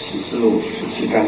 启示录17章。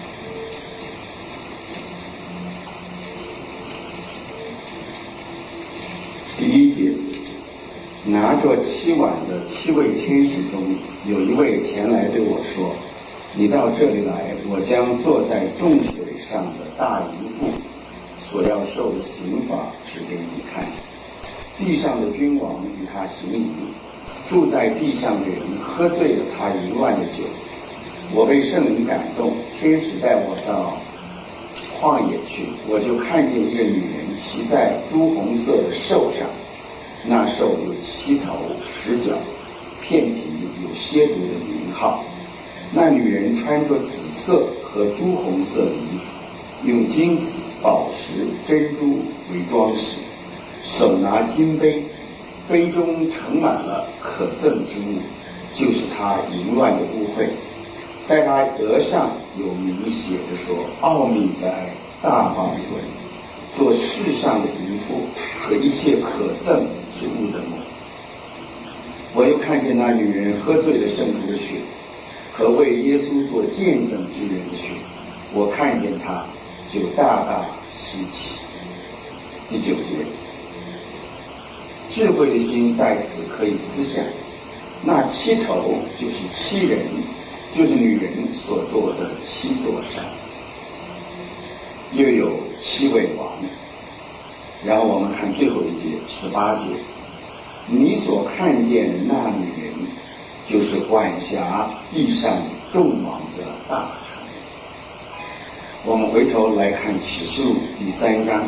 第1节，拿着7碗的7位天使中，有一位前来对我说：“你到这里来，我将坐在众水上的大淫妇所要受的刑罚指给你看。地上的君王与他行淫，住在地上的人喝醉了他淫乱的酒。我被圣灵感动，天使带我到旷野去，我就看见一个女人骑在朱红色的兽上，那兽有7头10脚，遍体有蝎毒的名号。那女人穿着紫色和朱红色的衣服，用金子、宝石、珍珠为装饰，手拿金杯，杯中盛满了可憎之物，就是她淫乱的污秽。在她额上有名写着说：奥秘在大巴比伦，做世上的淫妇和一切可憎之物的梦。我又看见那女人喝醉了圣徒的血和为耶稣做见证之人的血，我看见她就大大稀奇。第9节，智慧的心在此可以思想，那7头就是7人，就是女人所做的7座山，又有7位王。然后我们看最后一节18节，你所看见的那女人，就是管辖地上众王的大臣。我们回头来看启示录第3章，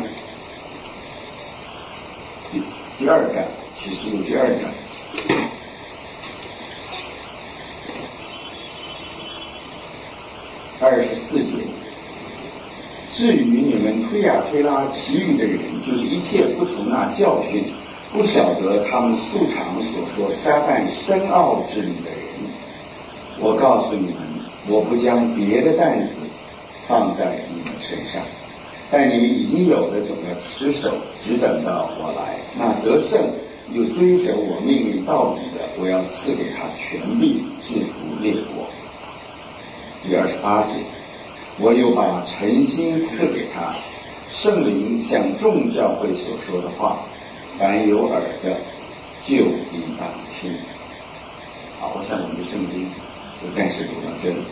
第2章，启示录第2章。24节，至于你们推雅推拉其余的人，就是一切不从那教训，不晓得他们素常所说撒旦深奥之理的人，我告诉你们，我不将别的担子放在你们身上，但你已经有的总要持守，只等到我来。那得胜又遵守我命令到底的，我要赐给他权柄，制服列国。第28节，我又把诚心赐给他，圣灵向众教会所说的话，凡有耳的就应当听。好，我想我们的圣经就暂时读到这里。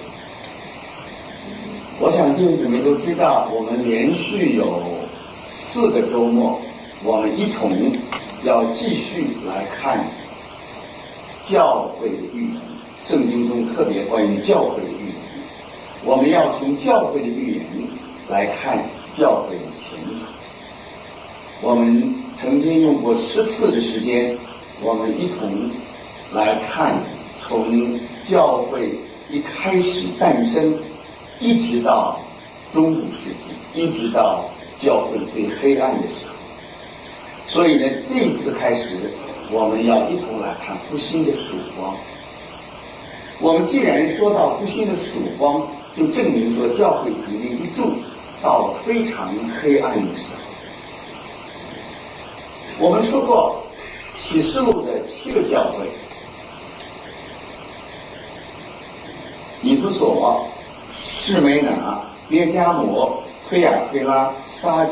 我想弟兄姊妹都知道，我们连续有4个周末，我们一同要继续来看教会的预言。圣经中特别关于教会的预言，我们要从教会的预言来看教会的前程。我们曾经用过10次的时间，我们一同来看从教会一开始诞生，一直到中古世纪，一直到教会最黑暗的时候。所以呢，这一次开始，我们要一同来看复兴的曙光。我们既然说到复兴的曙光，就证明说教会曾经一度到了非常黑暗的时候。我们说过启示录的7个教会，以弗所、士每拿、别迦摩、推雅推拉、撒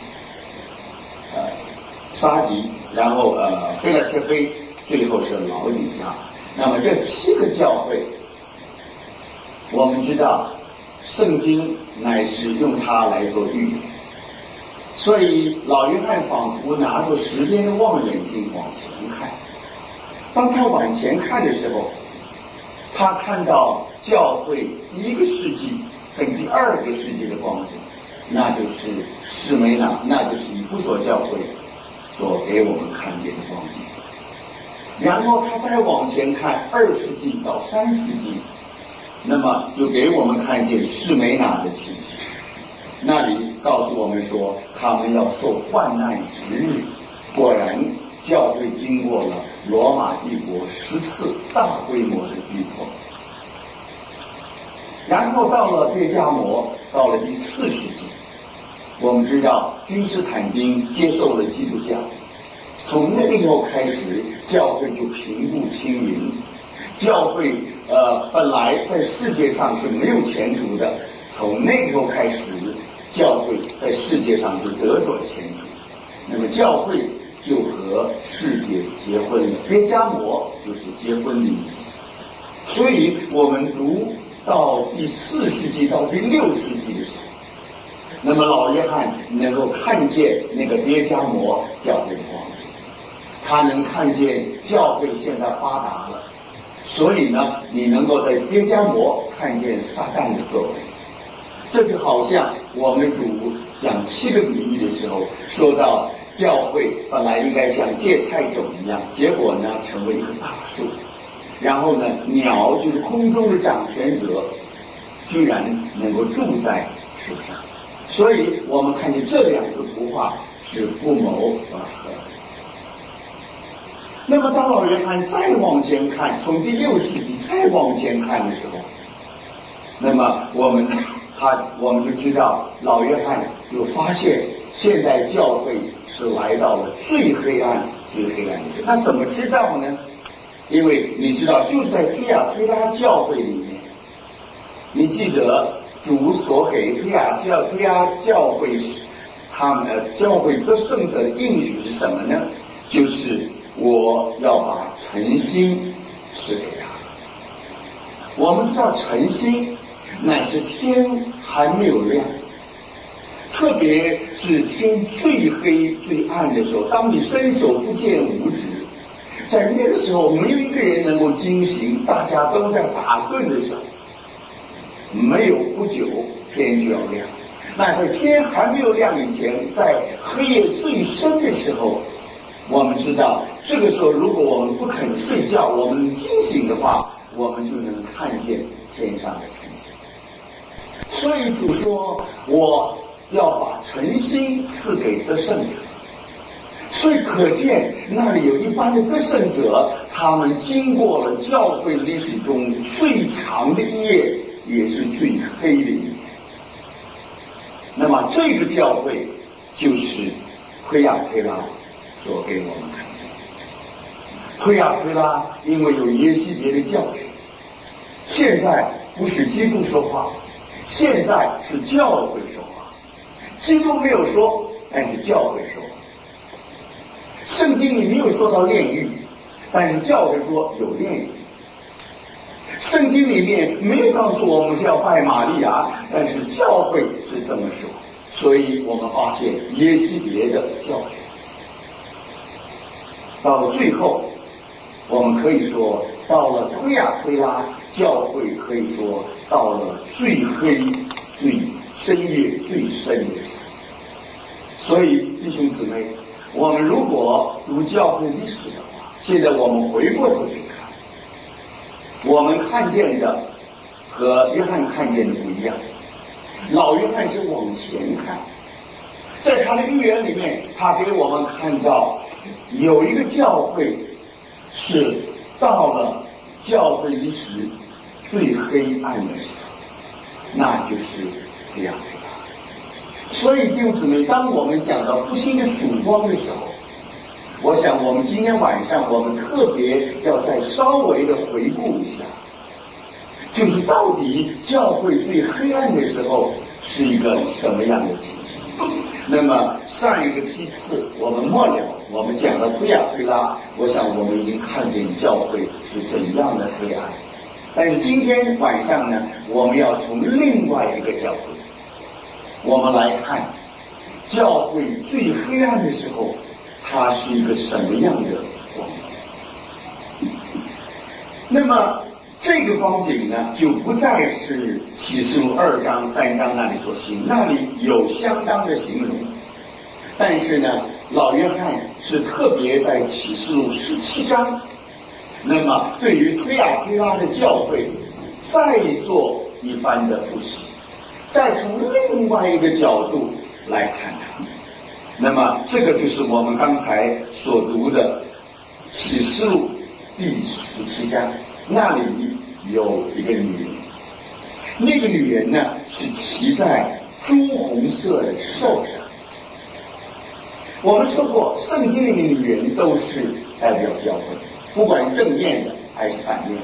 迪，然后菲拉铁菲，最后是老底嘉。那么这7个教会，我们知道圣经乃是用它来做预言，所以老约翰仿佛拿着时间的望远镜往前看。当他往前看的时候，他看到教会第1个世纪跟第2个世纪的光景，那就是士每拿，那就是以弗所教会所给我们看见的光景。然后他再往前看2世纪到3世纪，那么就给我们看见士每拿的情形。那里告诉我们说，他们要受患难10日。果然教会经过了罗马帝国10次大规模的逼迫。然后到了别迦摩，到了第4世纪，我们知道君士坦丁接受了基督教，从那个以后开始，教会就平步青云，教会本来在世界上是没有前途的，从那时候开始，教会在世界上就得着前途。那么教会就和世界结婚了，别迦摩就是结婚的意思。所以我们读到第4世纪到第6世纪的时候，那么老约翰能够看见那个别迦摩教会的光景，他能看见教会现在发达了，所以呢，你能够在别迦摩看见撒旦的作为。这就好像我们主讲7个比喻的时候说到，教会本来应该像芥菜种一样，结果呢成为一棵大树，然后呢鸟就是空中的掌权者，居然能够住在树上。所以我们看见这2幅图画是不谋而合的。那么当老约翰再往前看，从第6世纪再往前看的时候，那么我们就知道，老约翰就发现现在教会是来到了最黑暗的时候。那怎么知道呢？因为你知道，就是在推雅推拉教会里面，你记得主所给推雅教会他们教会得胜者的应许是什么呢？就是我要把诚心赐给他。我们知道诚心乃是天还没有亮，特别是天最黑最暗的时候，当你伸手不见五指，在那个时候没有一个人能够惊醒，大家都在打盹的时候，没有不久天就要亮。那在天还没有亮以前，在黑夜最深的时候，我们知道这个时候如果我们不肯睡觉，我们惊醒的话，我们就能看见天上的晨星。所以主说我要把诚心赐给得胜者。所以可见那里有一般的得胜者，他们经过了教会历史中最长的一夜，也是最黑的一夜。那么这个教会就是推雅推拉所给我们看见。推雅推拉因为有耶西别的教训，现在不是基督说话，现在是教会说话。基督没有说，但是教会说话。圣经里没有说到炼狱，但是教会说有炼狱。圣经里面没有告诉我们是要拜玛利亚，但是教会是这么说。所以我们发现耶西别的教训。到了最后，我们可以说到了推雅推拉教会，可以说到了最黑最深夜最深的时候。所以弟兄姊妹，我们如果读教会历史的话，现在我们回过头去看，我们看见的和约翰看见的不一样。老约翰是往前看，在他的预言里面，他给我们看到有一个教会是到了教会历史最黑暗的时候，那就是这样的。所以弟兄姊妹，当我们讲到复兴的曙光的时候，我想我们今天晚上我们特别要再稍微的回顾一下，就是到底教会最黑暗的时候是一个什么样的情形。那么上一个梯次我们末了，我们讲到推雅推拉，我想我们已经看见教会是怎样的黑暗。但是今天晚上呢，我们要从另外一个角度，我们来看教会最黑暗的时候，它是一个什么样的光景。那么这个光景呢，就不再是启示录2章3章那里所行，那里有相当的形容。但是呢，老约翰是特别在启示录17章，那么对于推雅推拉的教会再做一番的复习，再从另外一个角度来看它。那么这个就是我们刚才所读的启示录第17章，那里有一个女人，那个女人呢是骑在朱红色的兽上。我们说过，圣经里的女人都是代表教会，不管正面的还是反面。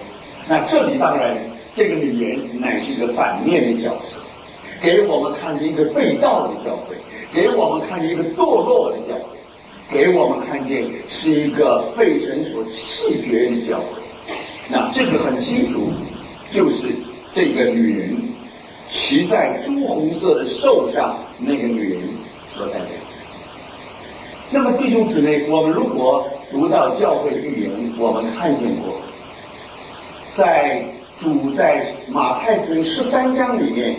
那这里当然，这个女人乃是一个反面的角色，给我们看见一个被盗的教会，给我们看见一个堕落的教会，给我们看见是一个被神所弃绝的教会。那这个很清楚，就是这个女人骑在朱红色的兽上那个女人所代表的。那么弟兄姊妹，我们如果读到教会的预言，我们看见过，主在马太福音13章里面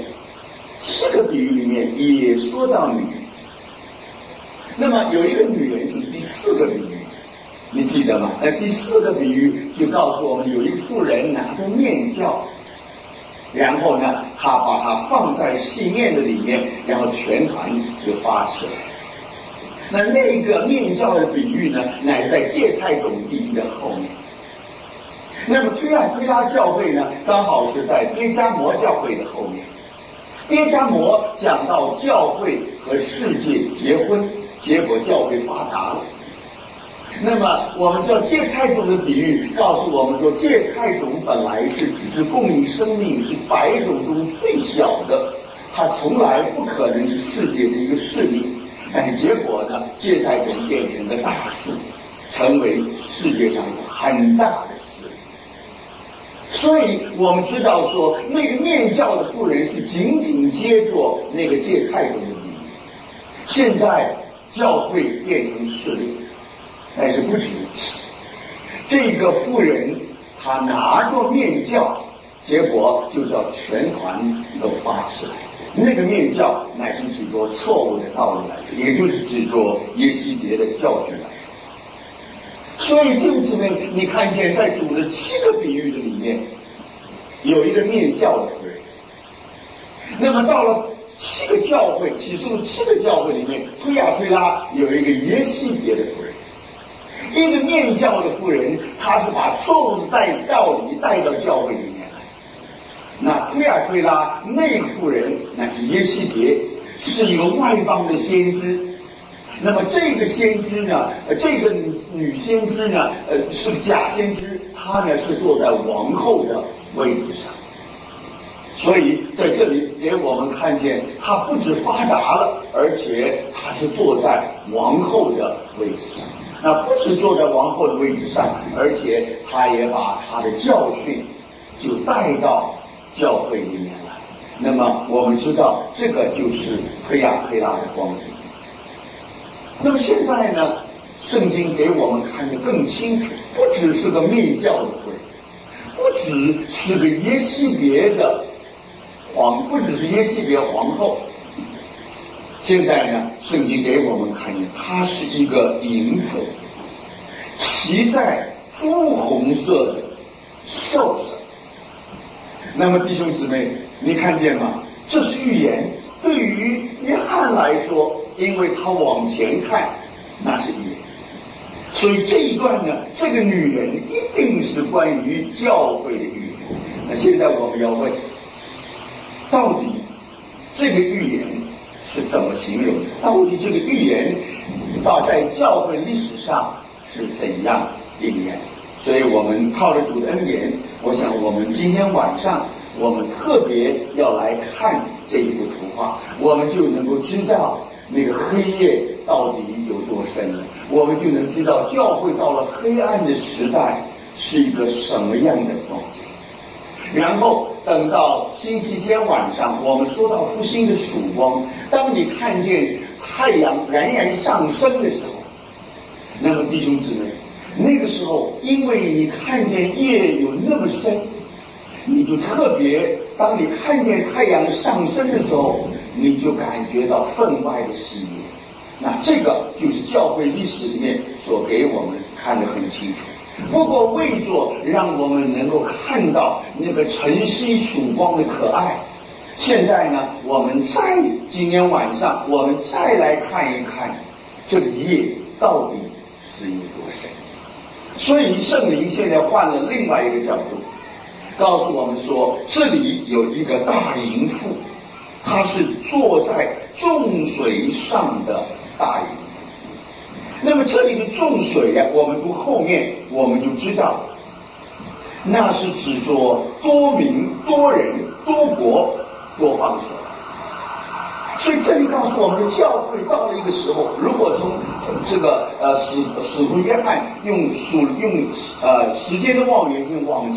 7个比喻里面也说到女人。那么有一个女人就是第4个比喻，你记得吗？第4个比喻就告诉我们，有一个妇人拿着面酵，然后呢，她把它放在细面的里面，然后全团就发起来。那个面酵的比喻呢，乃是在芥菜种地的后面。那么推亚推拉教会呢，刚好是在别迦摩教会的后面。别迦摩讲到教会和世界结婚，结果教会发达了。那么我们知道芥菜种的比喻告诉我们说，芥菜种本来只是供应生命，是100种中最小的，它从来不可能是世界的一个势力。但是结果呢，芥菜种变成了大树，成为世界上很大的势力。所以我们知道说，那个面酵的妇人是紧紧接着那个芥菜种的比喻。现在教会变成势力，但是不止如此。这个妇人她拿着面酵，结果就叫全团都发起来。那个面酵乃是指着错误的道理来说，也就是指着耶西别的教训来说。所以弟兄姊妹，你看见在主的7个比喻的里面，有一个面酵的妇人。那么到了7个教会，启示录7个教会里面，推亚推拉有一个耶西别的妇人。一个面酵的妇人，她是把错误的道理带到教会里面来。那推亚推拉那个妇人乃是耶西别，是一个外邦的先知。那么这个先知呢，这个女先知呢，是假先知，她呢是坐在王后的位置上。所以在这里给我们看见，她不止发达了，而且她是坐在王后的位置上。那不止坐在王后的位置上，而且她也把她的教训就带到教会里面来。那么我们知道，这个就是推亚推拉的光景。那么现在呢，圣经给我们看得更清楚，不只是个面酵的妇人，不只是个耶西别的不只是耶西别皇后。现在呢，圣经给我们看见，她是一个淫妇，骑在朱红色的兽上。那么弟兄姊妹，你看见吗？这是预言。对于约翰来说，因为他往前看，那是预言。所以这一段呢，这个女人一定是关于教会的预言。那现在我们要问，到底这个预言是怎么形容的？到底这个预言在教会历史上是怎样应验？所以我们靠着主的恩典，我想我们今天晚上我们特别要来看这一幅图画，我们就能够知道那个黑夜到底有多深了，我们就能知道教会到了黑暗的时代是一个什么样的光景。然后等到星期天晚上，我们说到复兴的曙光，当你看见太阳冉冉上升的时候，那么弟兄姊妹，那个时候因为你看见夜有那么深，你就特别，当你看见太阳上升的时候，你就感觉到分外的喜悦。那这个就是教会历史里面所给我们看得很清楚。不过为着让我们能够看到那个晨曦曙光的可爱，现在呢，我们今天晚上我们再来看一看这个夜到底是有多深。所以圣灵现在换了另外一个角度，告诉我们说，这里有一个大淫妇，她是坐在众水上的大淫妇。那么这里的众水啊，我们读后面我们就知道， 那是指着多民、多人、多国、多方式。所以这里告诉我们的教会到了一个时候，如果从这个使徒约翰用时间的望远镜往